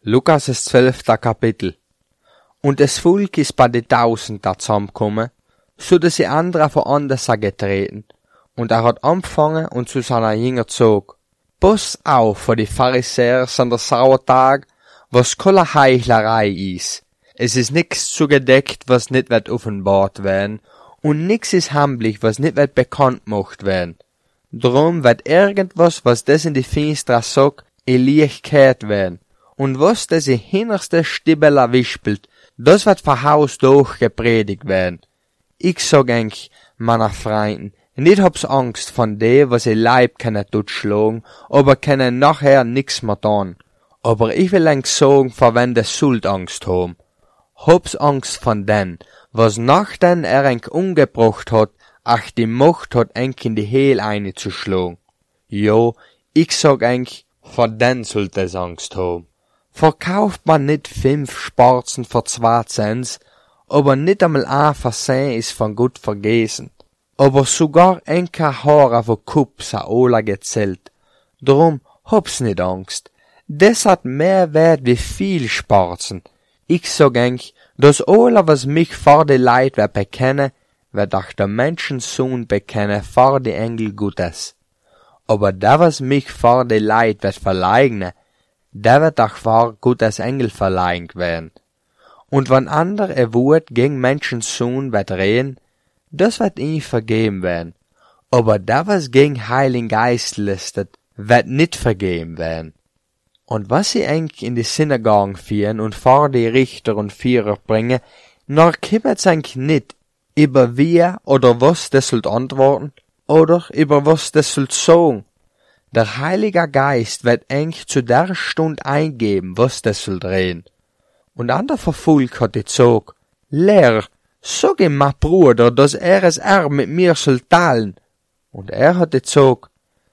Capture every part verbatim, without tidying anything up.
Lukas das zwölfte Kapitel. Und das Volk ist bei den Tausender zusammengekommen, so dass sie andere vor anders getreten. Und er hat angefangen und zu seiner Jünger zog. Pass auf vor die Pharisäer an der Sauertag, was keine Heuchlerei ist. Es ist nix zugedeckt, was nicht wird offenbart werden, und nix ist heimlich, was nicht wird bekannt gemacht werden. Drum wird irgendwas, was das in die Finstra sagt, in Licht gehört werden. Und was das in hinterste Stibbeler wispelt, das wird von Haus durch gepredigt werden. Ich sag euch, meiner Freunden, nicht hab's Angst von dem, was ihr Leib können totschlagen, aber können nachher nix mehr tun. Aber ich will euch sagen, vor wenn der Sult Angst haben. Hab's Angst von den, was nachdem er euch umgebracht hat, ach die Macht hat euch in die Hehl einzuschlagen. Jo, ich sag euch, vor den sollt es Angst haben. Verkauft man nicht fünf Sparzen für zwei Cent, aber nicht einmal ein Versehen ist von Gott vergessen. Aber sogar ein Haare von Kups a Ola gezählt. Drum hab's nicht Angst. Das hat mehr Wert wie viel Sparzen. Ich sag euch, dass Ola, was mich vor die Leid wer bekennen, wird auch der Menschensohn bekennen vor die Engel Gottes. Aber der, was mich vor die Leid wird verleugnen, der wird auch vor Gottes Engel verleiht werden. Und wenn ander ein Wort gegen Menschensohn wird reden, das wird ihm vergeben werden. Aber der, was gegen Heiligen Geist listet, wird nicht vergeben werden. Und was sie eigentlich in die Synagogen führen und vor die Richter und Führer bringen, nur kümmert's eigentlich nicht, über wie oder was das sollt antworten, oder über was das sollt sagen. Der Heilige Geist wird eigentlich zu der Stunde eingeben, was das soll drehen. Und an der Verfolg hat die zog, Lehrer, sag ihm ma Bruder, dass er es Erb mit mir soll teilen. Und er hat die zog,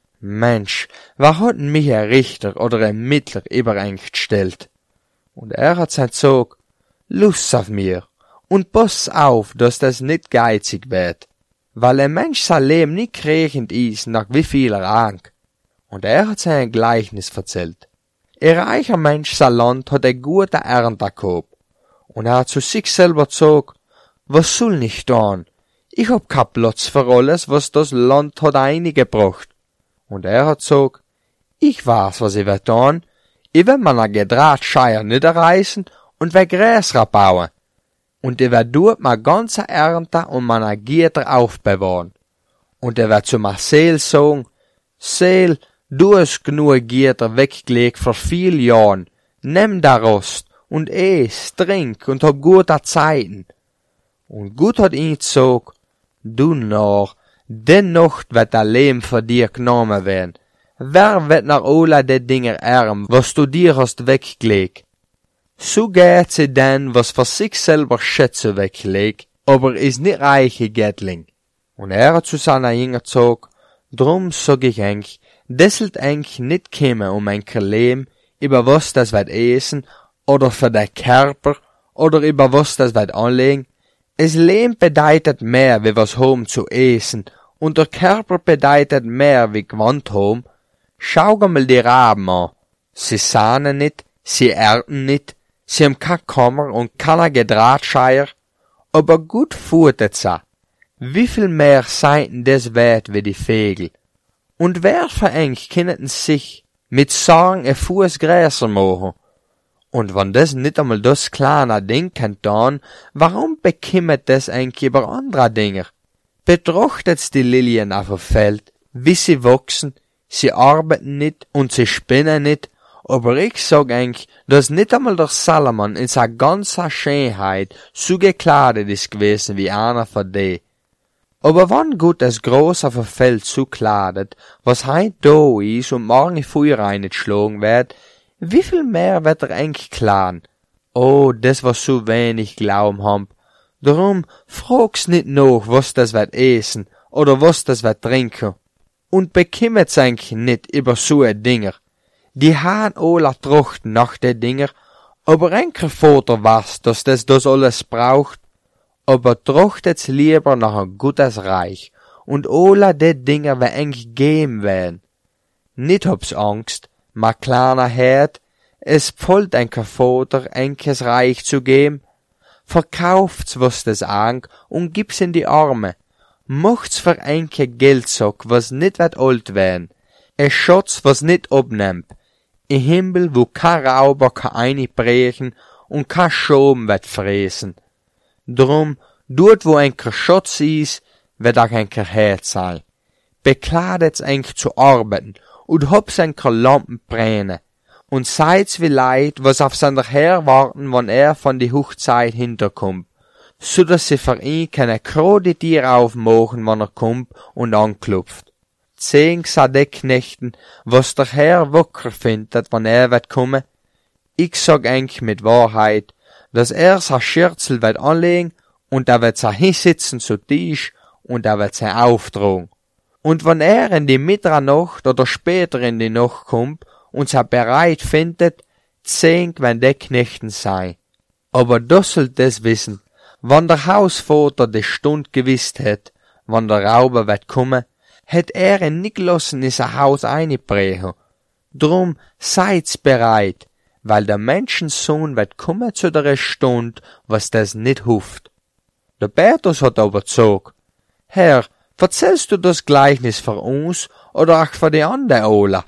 Mensch, wer hat denn mich ein Richter oder ein Mittler über eigentlich gestellt? Und er hat sein zog, Lust auf mir, und pass auf, dass das nicht geizig wird, weil ein Mensch sein Leben nicht kriechend ist, nach wie viel Rang. Und er hat sein Gleichnis erzählt. Ein reicher Mensch sein Land hat eine gute Ernte gehabt. Und er hat zu sich selber gesagt, was soll ich tun? Ich hab keinen Platz für alles, was das Land hat eingebracht. Und er hat gesagt, ich weiß, was ich will tun. Ich will meine Gedrahtscheier niederreißen und will Gräser bauen. Und ich will dort meine ganze Ernte und meine Gitter aufbewahren. Und er wird zu Marcel sagen, Seel, du hast genug Gitter weggelegt vor vielen Jahren. Nimm daraus und ess, trink und hab gute Zeiten. Und Gott hat ihn gesagt, du Narr, den Nacht wird dein Leben für dir genommen werden. Wer wird nach alle de Dinger erben, was du dir hast weggelegt? So geht sie denn, was für sich selber Schätze weglegt, aber ist nicht reiche Gettling. Und er hat zu seiner Jünger gesagt, drum sag ich euch, das sollt euch nicht kommen um ein Leben, über was das wird essen, oder für den Körper, oder über was das wird anlegen. Es Leben bedeutet mehr, wie was haben zu essen, und der Körper bedeutet mehr, wie Gewand haben. Schau mal die Raben an. Sie sahnen nicht, sie ernten nicht, sie haben keine Kammer und keine Gedrahtscheier, aber gut futtert sie. Wie viel mehr seien das wert wie die Vögel? Und wer für euch können sich mit Sorgen ein Fuß größer machen? Und wenn das nicht einmal das kleine Ding kann tun, warum bekümmert das eigentlich über andere Dinge? Betrachtet's die Lilien auf dem Feld, wie sie wachsen, sie arbeiten nicht und sie spinnen nicht, aber ich sag eigentlich, dass nicht einmal der Salomon in seiner ganzen Schönheit so gekleidet ist gewesen wie einer von denen. Aber wann Gott das groß auf dem Feld zukleidet, was heut da ist und morgen Feuer reingeschlagen wird, wie viel mehr wird er eigentlich klein? Oh, das was so wenig Glauben haben. Darum frag's nicht nach, was das wird essen oder was das wird trinken. Und bekümmert's eigentlich nicht über so ein Dinger. Die haben alle trachten nach den Dinger, aber enker Vater weiß, dass das das alles braucht. Aber trachtet's lieber nach ein gutes Reich, und alle de Dinger wer eigentlich geben werden. Nicht hab's Angst, ma kleiner Herd, es pfollt enker Vater enkes Reich zu geben, verkauft's was des Ang und gib's in die Arme, macht's für enke Geldsack, was nit wird alt werden, es Schatz, was nit abnimmt, im Himmel, wo kein Rauber kann einbrechen und kein Schaum wird fressen. Drum, dort wo enker Schatz is, wird auch enker Herz sein. Bekladet's enk zu arbeiten und hab's enker Lampen brennen. Und seid's wie Leid, was auf seiner Herr warten, wann er von die Hochzeit hinterkommt, so dass sie für ihn keine grade Tier aufmachen, wann er kommt und anklopft. Zehn sa de Knechten, was der Herr wacker findet, wann er wird kommen. Ich sag enk mit Wahrheit, dass er sa Schürzel wird anlegen und er wird sa hinsitzen zu Tisch und er wird sein auftragen. Und wenn er in die Mitternacht oder später in die Nacht kommt und sa bereit findet, zehn wenn de Knechten sei. Aber das sollt es wissen, wann der Hausvater die Stund gewisst het, wann der Rauber wird kommen, het er ihn nicht lassen in sein Haus einbrechen. Drum seid's bereit, weil der Menschensohn wird kommen zu der Stund, was das nicht huft. Der Petrus hat aber gesagt, Herr, erzählst du das Gleichnis für uns oder auch für die anderen alle?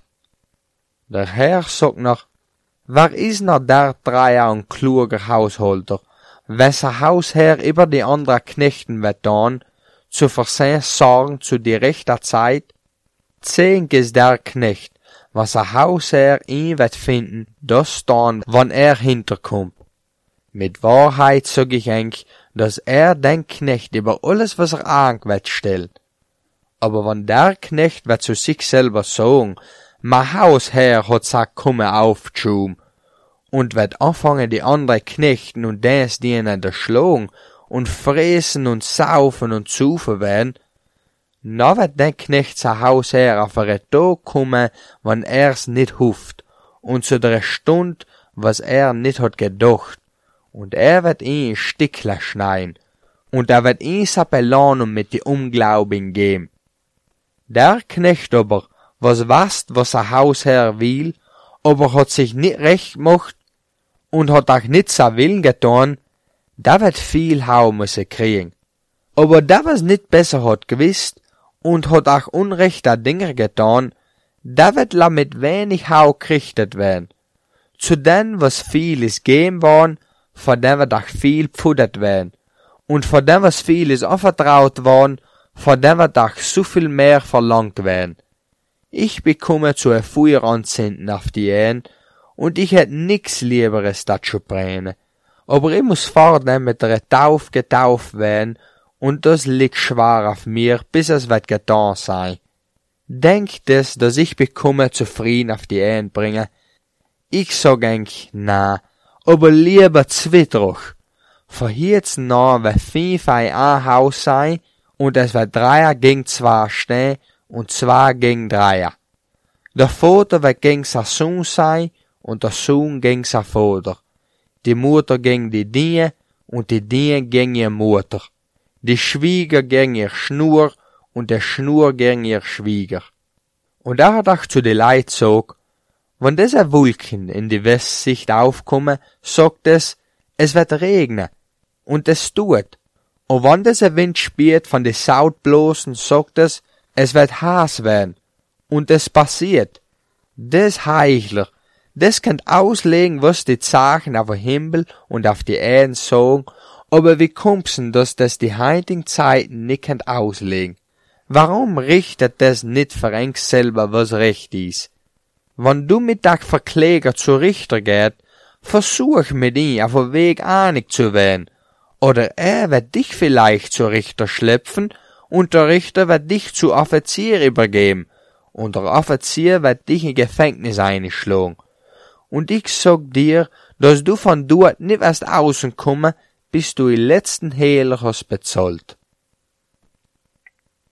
Der Herr sagt noch, wer is noch der Dreier ein kluger Haushalter, wessen Hausherr über die anderen Knechten wird dann, zu versehen Sorgen zu die rechter Zeit? Zehn ist der Knecht, was ein Hausherr ihn wird finden, das dann, wann er hinterkommt. Mit Wahrheit sag ich euch, dass er den Knecht über alles, was er an wird, stellt. Aber wenn der Knecht wird zu sich selber sagen, mein Hausherr hat sagt, komme auf, Tschum, und wird anfangen, die anderen Knechten und des dienen erschlagen und fressen und saufen und zufen werden, na wird der Knecht sein Hausherr auf einen Tag kommen, wenn er's nicht huft, und zu der Stund, was er nicht hat gedacht, und er wird ihn in Stückler schneiden, und er wird ihn sa Belohnung mit die Unglauben geben. Der Knecht aber, was weiß, was ein Hausherr will, aber hat sich nicht recht gemacht und hat auch nicht sein Willen getan, der wird viel Hau müssen kriegen. Aber der, was nicht besser hat gewisst und hat auch unrechter Dinge getan, der wird la mit wenig Hau gerichtet werden. Zu dem, was viel ist geben worden, von dem wird auch viel pfuddert werden. Und von dem, was viel ist anvertraut worden, von dem wird auch so viel mehr verlangt werden. Ich bekomme zu ein Feuer anzünden auf die Ehen, und ich hätt nix Lieberes dat zu brennen. Aber ich muss fortnehmen mit der Tauf getauft werden, und das liegt schwer auf mir, bis es wird getan sein. Denkt es, dass ich bekomme zufrieden auf die Ehen bringe? Ich sag eigentlich, na, aber lieber Zwittroch. Von jetzt nach wird fünf ein Haus sein, und es wird Dreier gegen zwei stehen, und zwei gegen Dreier. Der Vater wird gegen sein Sohn sein, und der Sohn gegen sein Vater. Die Mutter gegen die Diener, und die Diener gegen ihre Mutter. Die Schwieger gegen ihr Schnur, und der Schnur gegen ihr Schwieger. Und er hat auch zu den Leuten gesagt, wenn diese Wolken in die Westsicht aufkommen, sagt es, es wird regnen, und es tut. Und wenn dieser Wind spielt von die Saut bloßen, sagt es, es wird heiß werden, und es passiert. Das Heichler, das könnt auslegen, was die Zeichen auf dem Himmel und auf die Erden sagen, aber wie kommt's denn, dass das die heutigen Zeiten nicht könnt auslegen? Warum richtet das nicht für uns selber, was recht ist? Wenn du mit der Verkläger zu Richter geht, versuch mit ihm auf dem Weg einig zu werden, oder er wird dich vielleicht zu Richter schlepfen, und der Richter wird dich zu Offizier übergeben, und der Offizier wird dich in Gefängnis einschlagen. Und ich sag dir, dass du von dort nicht erst außen kommen, bis du die letzten Hehler hast bezahlt.